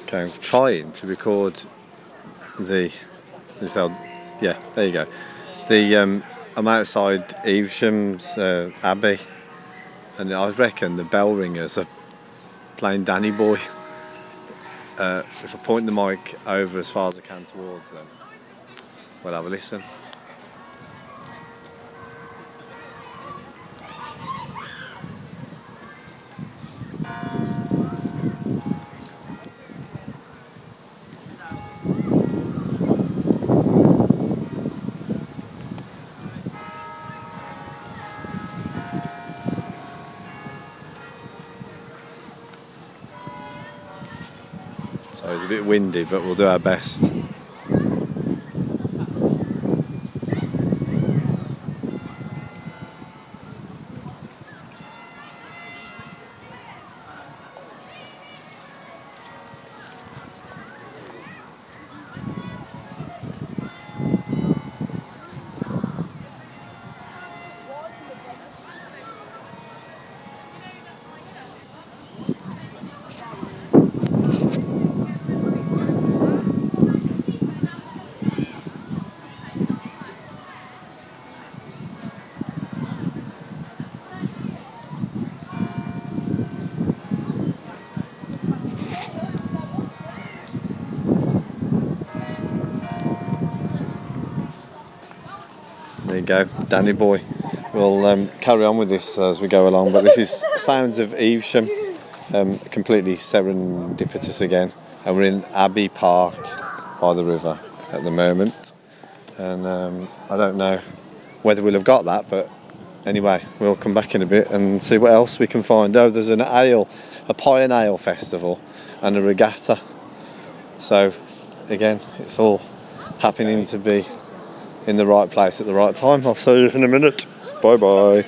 Okay, I'm trying to record the yeah, there you go. I'm outside Evesham's Abbey, and I reckon the bell ringers are playing Danny Boy. If I point the mic over as far as I can towards them, we'll have a listen. So it's a bit windy, but we'll do our best. There you go, Danny Boy. We'll carry on with this as we go along, but this is sounds of Evesham, completely serendipitous again, and we're in Abbey Park by the river at the moment, and I don't know whether we'll have got that, but anyway, we'll come back in a bit and see what else we can find. Oh, there's a pie and ale festival and a regatta, so again, it's all happening to be in the right place at the right time. I'll see you in a minute. Bye bye.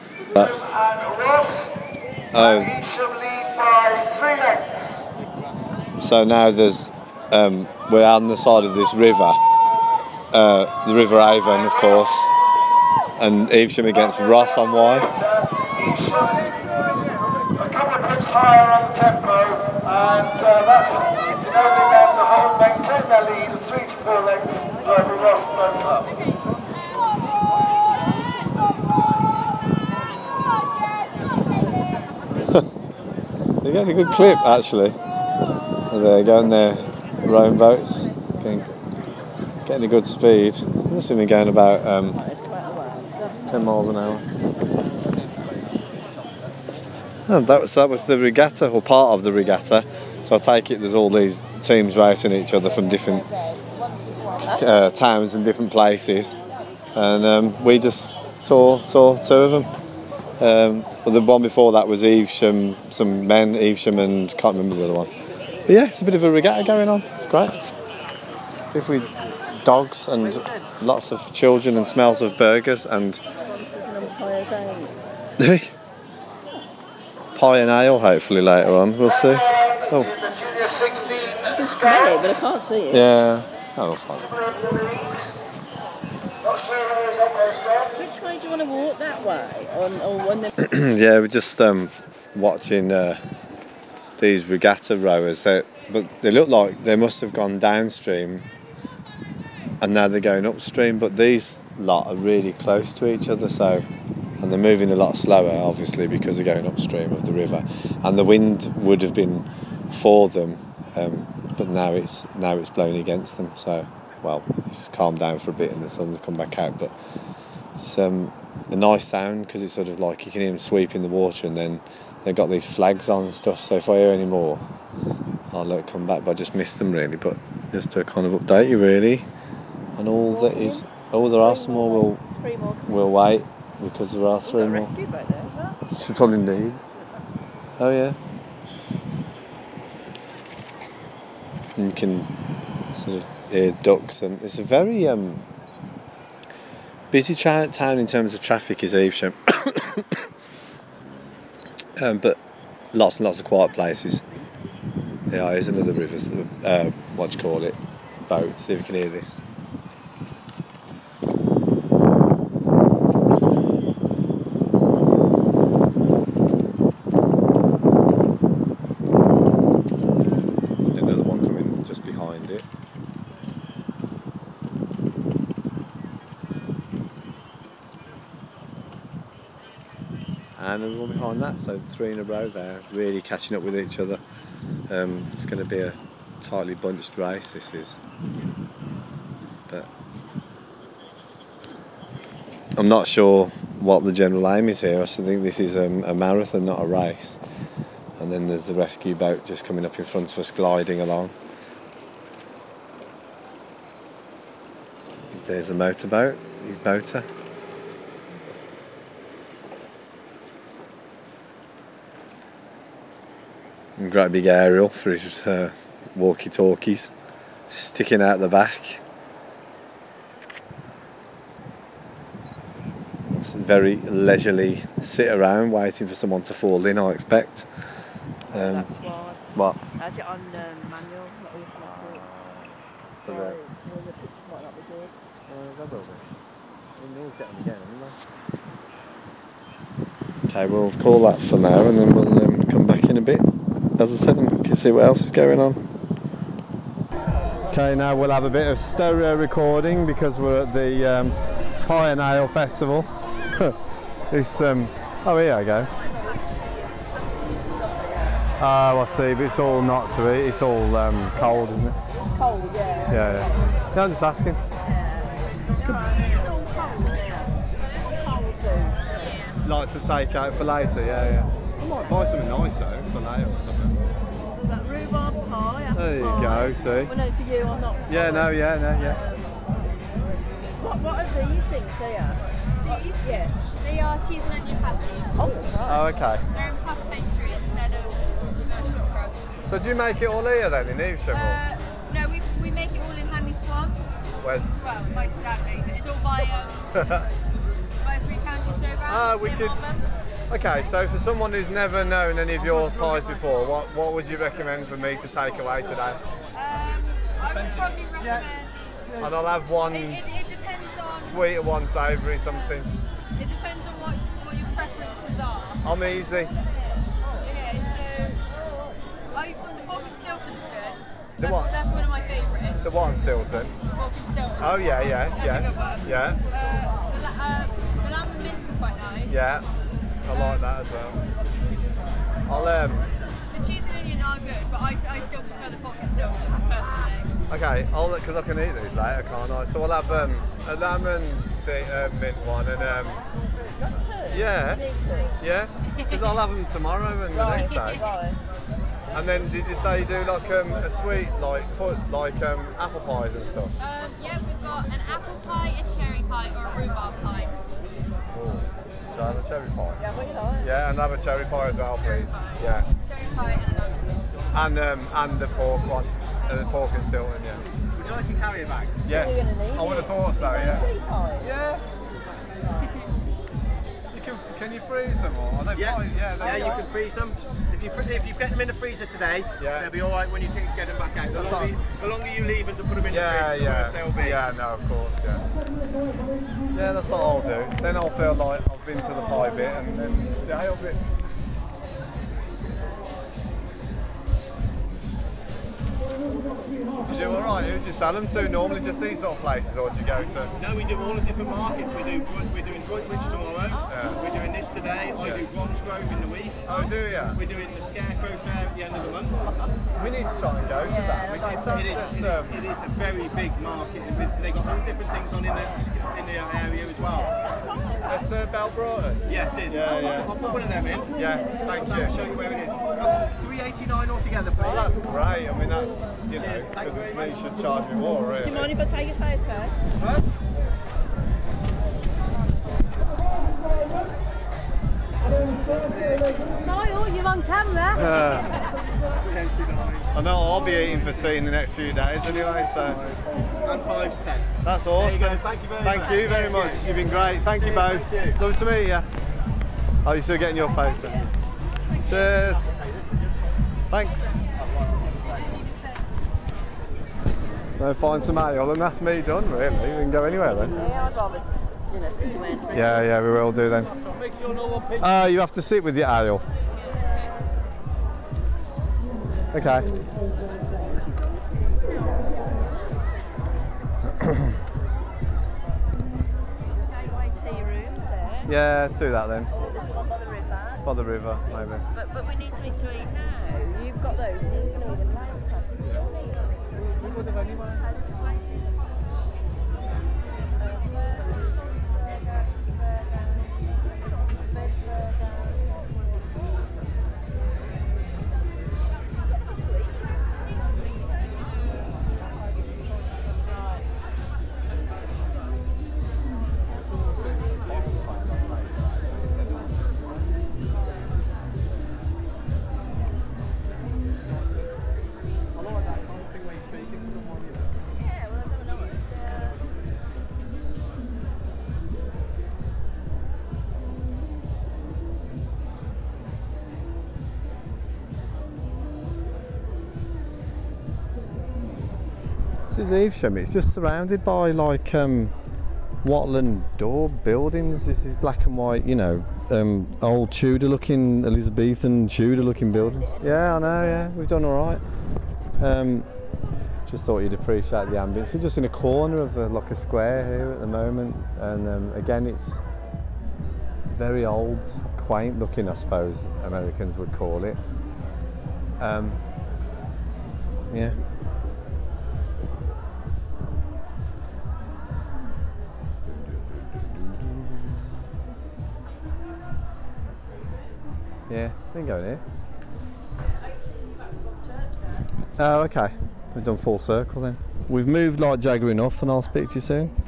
So now there's we're on the side of this river, the River Avon, of course, and Evesham against Ross on Wye. A couple of hips higher on the tempo, and that's the only man to hold maintain their lead of 3 to 4 lengths over Ross Boat Club. They're getting a good clip actually. And they're going their rowing boats, getting a good speed. They must have been going about 10 miles an hour. Oh, that was the regatta, or part of the regatta. So I take it there's all these teams racing each other from different towns and different places, and we just saw 2 of them. Well, the one before that was Evesham, some men, Evesham, and can't remember the other one. But yeah, it's a bit of a regatta going on. It's great. If we dogs and lots of children and smells of burgers and pie and ale hopefully later on. We'll see. Oh. I can smell it, but I can't see it. Yeah. Oh, fine. Which way do you want to walk? That way? Or when yeah, we're just watching these regatta rowers. But they look like they must have gone downstream and now they're going upstream, but these lot are really close to each other, and they're moving a lot slower, obviously, because they're going upstream of the river, and the wind would have been for them, but now it's blowing against them. So, well, it's calmed down for a bit and the sun's come back out, but it's a nice sound because it's sort of like you can hear them sweeping the water, and then they've got these flags on and stuff. So if I hear any more, I'll let it come back. But I just missed them really. But just to kind of update you really, and all that is. Oh, there are some more. We'll wait because there are 3 more. Should probably need. Oh yeah. And you can sort of hear ducks, and it's a very busy town in terms of traffic is Evesham, but lots and lots of quiet places. Yeah, here's another river, what do you call it, boat, see if you can hear this. Another one and another one behind that. So 3 in a row there, really catching up with each other. It's going to be a tightly bunched race, this is. But I'm not sure what the general aim is here. I think this is a marathon, not a race. And then there's the rescue boat just coming up in front of us, gliding along. There's a motorboat, the boater. And great big aerial for his walkie-talkies sticking out the back. It's very leisurely sit around waiting for someone to fall in, I expect. That's why. What? Has it on manual? Not automatic. For the- The picture might not be good. They will be. We can always get them again, haven't we? Okay, we'll call that for now and then we'll come back in a bit. As I said, and can see what else is going on. Okay, now we'll have a bit of stereo recording because we're at the Pie and Ale Festival. It's oh, here I go. Oh, I see, but it's all not to eat. It's all cold, isn't it? Cold, yeah. Yeah. No, I'm just asking. Like to take out for later, yeah. I might buy something nice though, for later or something. That rhubarb pie, apple There you pie. go, see. Well, no, for you, I'm not. Yeah. What are these things here? These? Yes. They are cheese and onion pasties. Oh, right. Oh, okay. They're in puff pastry instead of short crust. So do you make it all here then, in Evesham? No, we make it all in Hanley Swan. Where's... Well, my dad makes it. It's all by 3 County Showground. Ah, we could... Okay, so for someone who's never known any of your pies before, what would you recommend for me to take away today? I would probably recommend... And I'll have one It depends on... sweet and one savoury something. It depends on what your preferences are. I'm easy. Okay, so... the pork and Stilton's good. The what? That's one of my favourites. The one Stilton. Pork and Stilton. Oh yeah. That's a good one. Yeah. The lamb and mince are quite nice. Yeah. I like that as well. I'll The cheese and onion are good, but I still prefer the pork and Stilton personally. okay, because I can eat these later, can't I? So I'll have a lamb and mint one and yeah, because I'll have them tomorrow and the next day. Right. And then did you say you do like a sweet like apple pies and stuff? Yeah, we've got an apple pie, a cherry pie, or a rhubarb pie. Ooh. Shall I have a cherry pie? Yeah, what you like? Yeah, and have a cherry pie as well, please. Yeah. Cherry pie and And the pork one, the pork and Stilton, yeah. Would you like a carrier bag? Yes, You're gonna need I would have it. thought so, yeah. Three pies. Yeah. Can you freeze them or? Are they fine? Yeah, you can freeze them. If you get them in the freezer today, Yeah. they'll be all right when you get them back out. The longer you leave them to put them in the fridge, the worse they'll be. Yeah, no, of course, yeah. Yeah, that's what I'll do. Then I'll feel like I've been to the pie bit and then the ale bit. Did you do alright? Who did you sell them to? Normally just these sort of places, or did you go to? No, we do all the different markets. We're doing Droitwich tomorrow. We're doing this today. I do Bromsgrove in the week. Oh, do you? We're doing the Scarecrow Fair at the end of the month. We need to try and go to that. It is a very big market. They've got all different things on in the area as well. It's Bell Broughton. Yeah, it is. Yeah. I'll put one of them in. Yeah, thank I'll you. show you where it is. $3.89 altogether, please. Well, that's great. I mean, that's, you know, Cheers. Thank you goodness very me, much. should charge me more, really. Do you mind if I take a photo? Smile, you're on camera. I know I'll be eating for tea in the next few days anyway, so And 5's 10. that's awesome. There you go. Thank you very much. much. You've been great. Thank you both. Thank you. Lovely to meet you. Oh, you're still getting your photo. Cheers. Thanks. Now find some ale and that's me done really. We can go anywhere then. Yeah, I'd rather, see somewhere. Yeah, we will do then. Make sure no one pinches. You have to sit with your ale. Okay. Gateway tea rooms there. Yeah, let's do that then. Oh, there's one by the river. by the river, maybe. But we need something to eat now. You've got those. You can eat them later. We would have anyway. This is Evesham. It's just surrounded by like wattle and daub buildings. This is black and white, you know, old Tudor looking, Elizabethan Tudor looking buildings. Yeah, I know, yeah, we've done alright. Just thought you'd appreciate the ambience. We're just in a corner of like a square here at the moment, and again it's very old, quaint looking, I suppose Americans would call it. Yeah. Yeah, we can go in here. Oh, okay. We've done full circle then. We've moved like Jagger enough, and I'll speak to you soon.